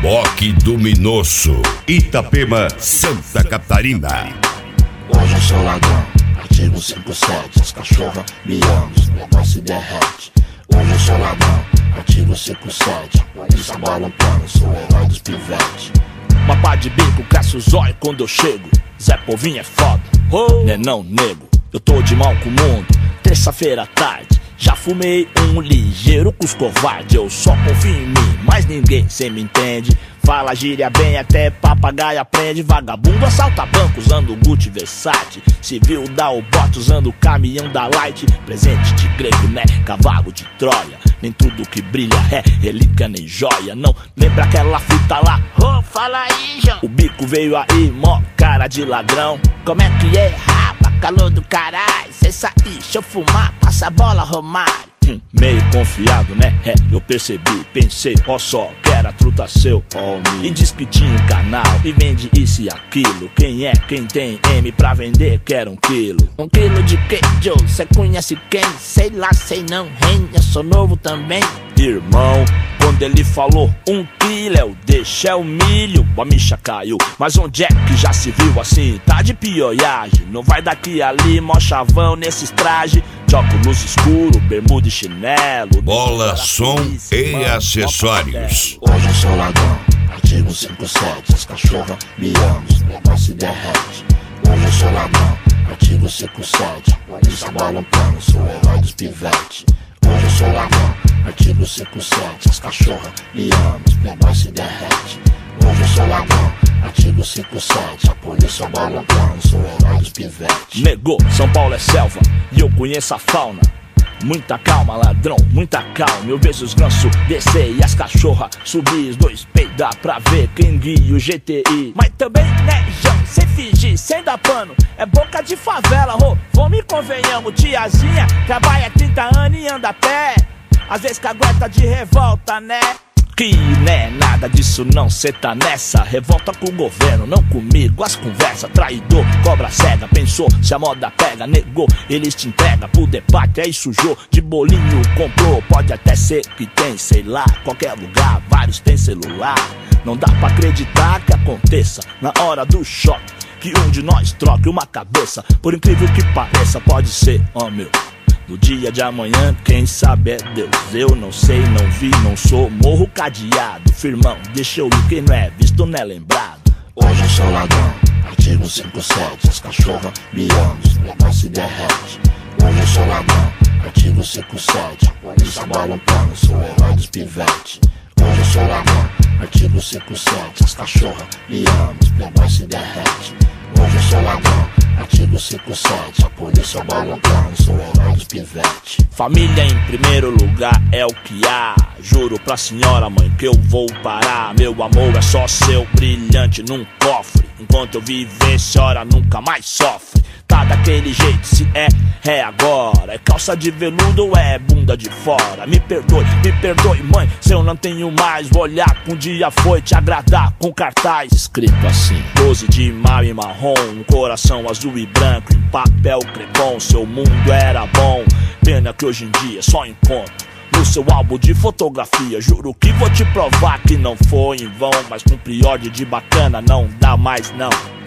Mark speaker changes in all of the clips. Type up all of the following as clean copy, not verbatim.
Speaker 1: Boque do Minosso, Itapema, Santa Catarina.
Speaker 2: Hoje eu sou ladrão, artigo 57, as cachorras me amam, os negócios se derrete. Hoje eu sou ladrão, artigo 57, polícia balançando, sou o herói dos pivetes.
Speaker 3: Mapa de bico, cresce os olhos quando eu chego. Zé Povinho é foda, né não, nego. Eu tô de mal com o mundo, terça-feira à tarde. Já fumei um ligeiro com os covardes. Eu só confio em mim, mas ninguém cê me entende. Fala gíria bem, até papagaio aprende. Vagabundo assalta banco usando Gucci Versace. Civil dá o bote usando o caminhão da Light. Presente de grego, né? Cavalo de Troia. Nem tudo que brilha é relíquia nem joia. Não lembra aquela fita lá? Oh, fala aí, João. O bico veio aí, mó cara de ladrão. Como é que é, rapa? Calor do caralho. Cê sair, deixa eu fumar, passa a bola, Romário. Meio confiado, né? É, eu percebi, pensei, ó só, quero a truta seu, homem. E diz que tinha um canal e vende isso e aquilo. Quem é, quem tem M pra vender, quer 1 quilo.
Speaker 4: 1 quilo de quê, Joe? Cê conhece quem? Sei lá, sei não, hein? Eu sou novo também.
Speaker 3: Irmão, quando ele falou 1 quilo, eu deixei o milho. A micha caiu, mas onde é que já se viu assim? Tá de pioiagem, não vai daqui ali, mó chavão nesses trajes. De óculos escuro, bermuda e chinelo.
Speaker 1: Bola, som e acessórios.
Speaker 2: Hoje eu sou ladrão, artigo 57, as cachorras me amam, os negócios se derrete. Hoje eu sou ladrão, artigo 57, polícia balançando, sou o herói dos pivetes. Hoje eu sou ladrão, artigo 57, as cachorras me amam, os negócios se derrete. Hoje eu sou ladrão, artigo 57, a polícia balançando, sou o herói dos pivetes.
Speaker 3: Negou, São Paulo é selva e eu conheço a fauna. Muita calma, ladrão, muita calma. Eu vejo os gansos descer e as cachorras subir. Os dois peidar pra ver quem guia o GTI.
Speaker 4: Mas também, né, João, cê fingir, sem dar pano. É boca de favela, ô, vamos e convenhamos. Tiazinha, trabalha 30 anos e anda a pé. Às vezes cagueta de revolta, né?
Speaker 3: Que né, nada disso não, cê tá nessa. Revolta com o governo, não comigo. As conversas, traidor, cobra cega. Pensou, se a moda pega, negou, eles te entregam pro debate, aí sujou. De bolinho comprou, pode até ser que tem, sei lá, qualquer lugar, vários tem celular. Não dá pra acreditar que aconteça na hora do choque, que um de nós troque uma cabeça. Por incrível que pareça, pode ser, ó meu. No dia de amanhã, quem sabe é Deus. Eu não sei, não vi, não sou. Morro cadeado, firmão, deixa eu ir. Quem não é visto não é lembrado.
Speaker 2: Hoje eu sou ladrão, artigo 57, as cachorras me amam, os negócios se derrete. Hoje eu sou ladrão, artigo 57, a polícia balançando, sou o herói dos pivetes. Hoje eu sou ladrão, artigo 57, as cachorras me amam, os negócios se derrete. Hoje eu sou ladrão, artigo 57, a polícia balançando, sou o herói dos pivetes.
Speaker 3: Família em primeiro lugar é o que há. Juro pra senhora mãe que eu vou parar. Meu amor é só seu brilhante num cofre. Enquanto eu viver, senhora nunca mais sofre. Tá daquele jeito, se é agora. É calça de veludo ou é bunda de fora? Me perdoe mãe, se eu não tenho mais. Vou olhar que um dia foi te agradar com cartaz escrito assim: 12 de maio em marrom, um coração azul e branco em papel crepom. Seu mundo era bom, pena que hoje em dia só encontro no seu álbum de fotografia. Juro que vou te provar que não foi em vão, mas com priorde de bacana não dá mais não.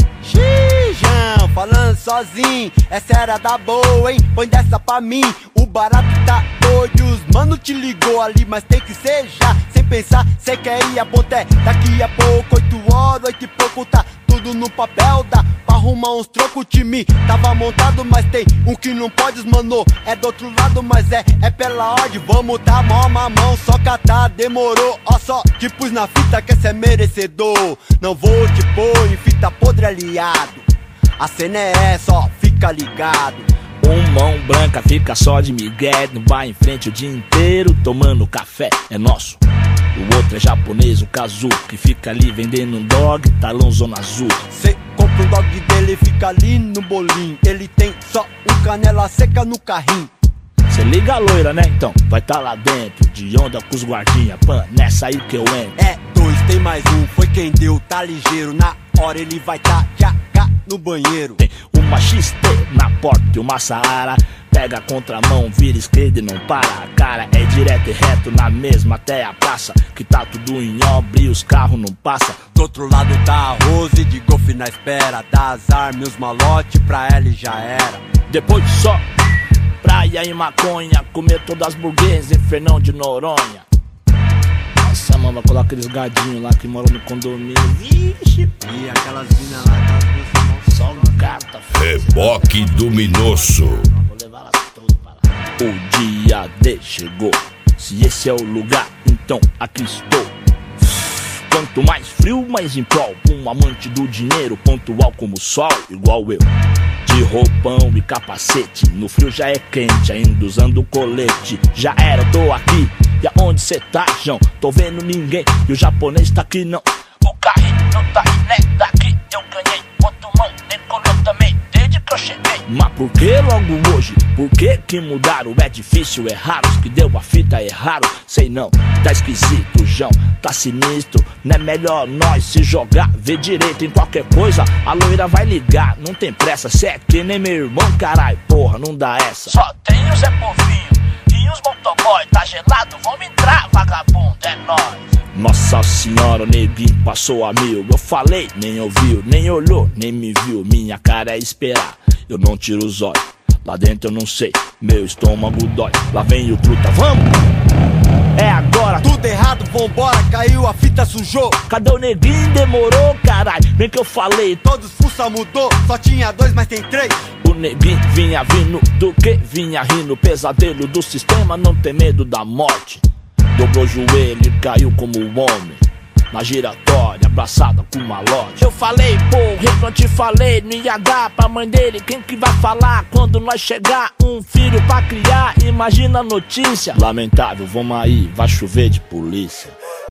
Speaker 5: Xijão, falando sozinho, essa era da boa, hein? Põe dessa pra mim, o barato tá doido. Os mano te ligou ali, mas tem que ser já. Sem pensar, cê quer ir a ponté. Daqui a pouco, 8 horas, 8 e pouco, tá tudo no papel. Dá pra arrumar uns trocos, o time tava montado, mas tem um que não pode, mano. É do outro lado, mas é pela ordem. Vamos tá mó mamão, só catar, demorou. Ó só, te pus na fita que cê é merecedor. Não vou te pôr em fita podre aliado. A cena é essa, ó, fica ligado.
Speaker 3: Mão branca fica só de migué, no bar em frente o dia inteiro tomando café, é nosso. O outro é japonês, o Kazu, que fica ali vendendo um dog, talão zona azul.
Speaker 5: Cê compra um dog dele, fica ali no bolinho. Ele tem só um canela seca no carrinho.
Speaker 3: Cê liga a loira, né? Então vai tá lá dentro, de onda com os guardinha, pan, nessa aí que eu entro.
Speaker 5: É 2, tem mais um, foi quem deu, tá ligeiro. Na hora ele vai tá já cá no banheiro.
Speaker 3: Tem uma XT na porta e uma Saara Pega a contramão, vira esquerda e não para. A cara é direto e reto na mesma até a praça, que tá tudo em obra e os carros não passam.
Speaker 5: Do outro lado tá a Rose de golfe na espera. Dá as armas e os malote, pra ela e já era.
Speaker 3: Depois de só praia e maconha, comer todas as burguesas em Fernão de Noronha. Nossa, mano, coloca aqueles gadinhos lá que moram no condomínio. Vixe,
Speaker 5: e aquelas minas lá, aquelas duas
Speaker 3: só um gata.
Speaker 1: Reboque do Minosso.
Speaker 3: Vou levar elas todas para lá. O dia D chegou. Se esse é o lugar, então aqui estou. Quanto mais frio, mais em prol. Um amante do dinheiro, pontual como o sol, igual eu. De roupão e capacete, no frio já é quente, ainda usando colete. Já era, tô aqui, e aonde cê tá, João? Tô vendo ninguém, e o japonês tá aqui não. O carrinho tá aí, né? Daqui eu ganhei, outro mão, decolou também, desde que eu cheguei. Mas por que logo hoje? Por que mudaram? É difícil, é raro, os que deu a fita é raro. Sei não, tá esquisito, João, tá sinistro. Não é melhor nós se jogar, ver direito em qualquer coisa. A loira vai ligar, não tem pressa. Cê é que nem meu irmão, carai, porra, não dá essa. Só tem o Zé Povinho e os motoboy. Tá gelado, vamos entrar, vagabundo, é nóis. Nossa senhora, o neguinho passou a mil. Eu falei, nem ouviu, nem olhou, nem me viu. Minha cara é esperar, eu não tiro os olhos. Lá dentro eu não sei, meu estômago dói. Lá vem o truta, vamos! É agora,
Speaker 5: tudo errado, vambora, caiu, a fita sujou.
Speaker 3: Cadê o neguinho? Demorou, caralho, bem que eu falei.
Speaker 5: Todos fuça mudou, só tinha 2, mas tem 3.
Speaker 3: O neguinho vinha vindo, do que vinha rindo. Pesadelo do sistema, não tem medo da morte. Dobrou o joelho e caiu como um homem na giratória, abraçada com malote. Eu falei, porra, eu te falei, não ia dar pra mãe dele. Quem que vai falar quando nós chegar? Um filho pra criar, imagina a notícia. Lamentável, vamos aí, vai chover de polícia.